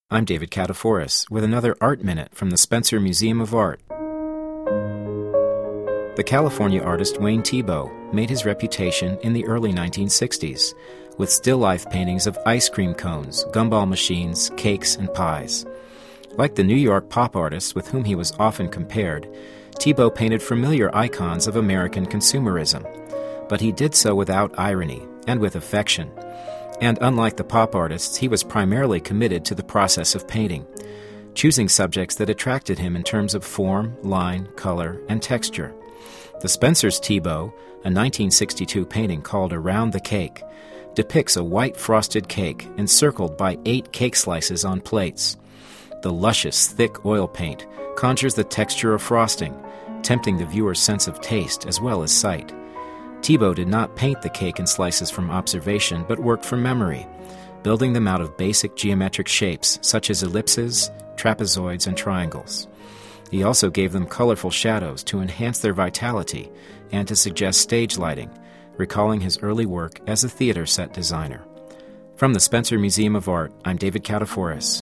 I'm David Kataforis with another Art Minute from the Spencer Museum of Art. The California artist Wayne Thiebaud made his reputation in the early 1960s with still-life paintings of ice cream cones, gumball machines, cakes, and pies. Like the New York pop artists with whom he was often compared, Thiebaud painted familiar icons of American consumerism, but he did so without irony and with affection. And unlike the pop artists, he was primarily committed to the process of painting, choosing subjects that attracted him in terms of form, line, color, and texture. The Spencer's Thiebaud, a 1962 painting called Around the Cake, depicts a white frosted cake encircled by 8 cake slices on plates. The luscious, thick oil paint conjures the texture of frosting, tempting the viewer's sense of taste as well as sight. Thiebaud did not paint the cake in slices from observation, but worked from memory, building them out of basic geometric shapes such as ellipses, trapezoids, and triangles. He also gave them colorful shadows to enhance their vitality and to suggest stage lighting, recalling his early work as a theater set designer. From the Spencer Museum of Art, I'm David Kataforis.